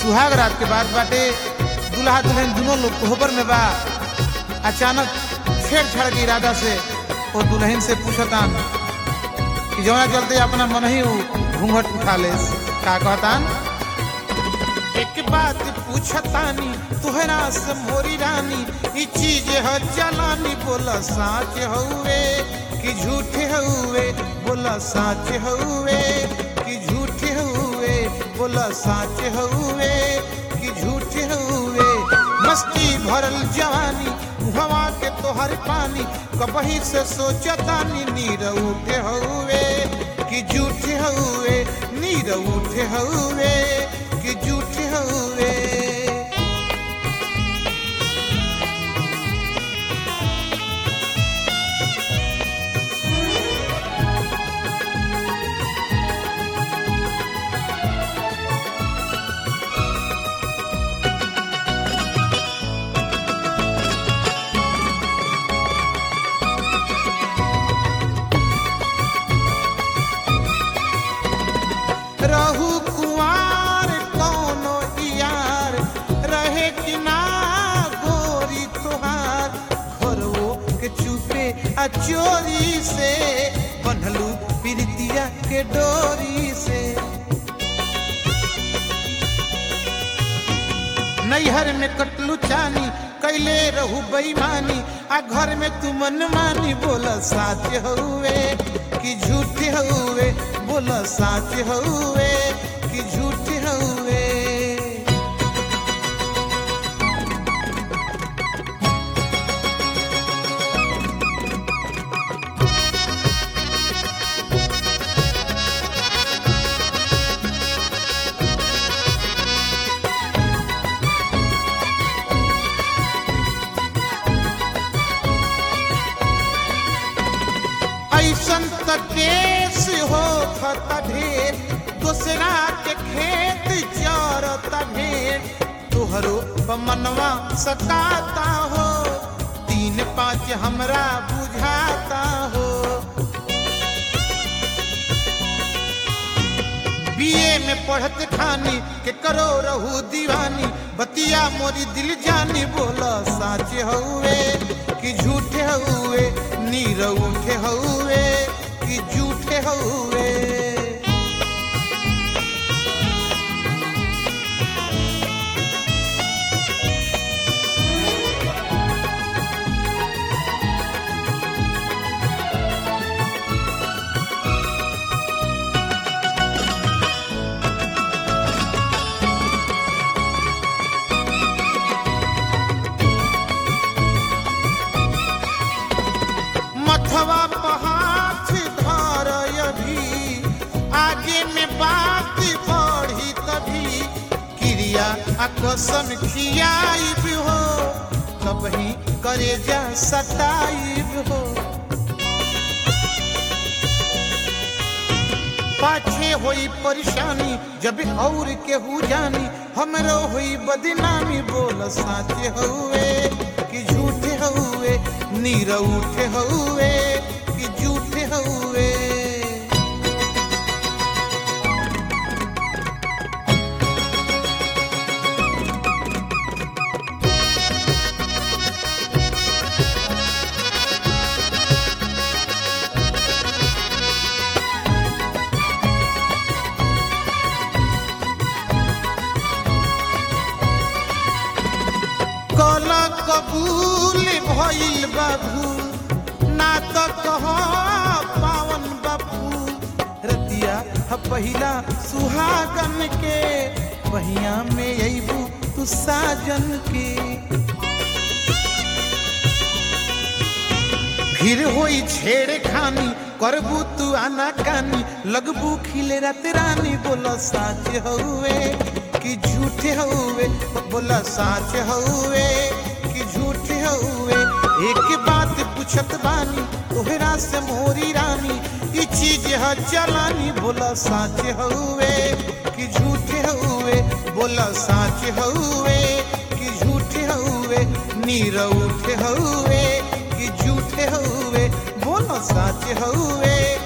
सुहाग रात के बाद बाटे दुल्हा दुल्हन दोनों लोग कोहबर में बा। अचानक छेड़छाड़ के इरादा से वो दुल्हन से पूछतान कि जौना चलते अपना मन ही घूंघट उठा ले। का कहतान? एक बात पूछतानी तुहरा से मोरी रानी, ई चीज है जलानी, बोला साच हउए कि झूठे हउए, बोला साच हउए कि झूठे हउए, बोला साच हउए कि झूठे हउए। मस्ती भरल जवानी हवा के तोहर पानी, कबही से सोचतानी नीर उठे हउए कि झूठे हउए, नीर उठे हउए कि झूठे हउए। रहू कुआर कौनो यार रहे कि ना गोरी तुहार, घरवो के चुपे आ चोरी से बंधलू प्रीतिया के डोरी से। नैहर में कटलू चानी कैले रहू बेईमानी, आ घर में तू मनमानी, बोला साच हउए कि झूठे हउए, बोला साच हउए कि झूठे हउए। ऐसन त केस होत ढेर, दूसरा के खेत चरत ढेर, तोहरो मनवा सताता हो, 3-5 हमरा बुझाता हो। बीए में पढ़त खानी के करो रहू दीवानी, बतिया मोरी दिल जानी, बोला साच हउए कि झूठे हउए, नीर उठे हउए कि झूठे हउए। मथवा पहाड़ धर अभी, आगे में बात बढ़ी तभी, क्रिया आ कसम खियाइब हो, कबही करेजा सताइब हो। पाछे होई परेशानी जब और केहू जानी, हमरो होई बदनामी, बोला साच हउए कि झूठे हउए, नीर उठे हउए कि झूठे हउए। कला कबूल भइल बाबू, ना तो कह पावन बाबू, रतिया पहिला सुहागन के, बहिया में अइबू तू साजन के। फिर होई छेड़े खानी करबू तू आना कानी, लगबू खिले रात रानी, बोला साच हउए कि झूठे हउए, बोला साच हउए कि झूठे हउए। एक बात पूछत बानी तोहरा से मोरी रानी, ई चीज है जलानी, बोला साच हउए कि झूठे हउए, बोला साच हउए कि झूठे हउए, नीर उठे हउए कि झूठे हउए, बोला साच हउए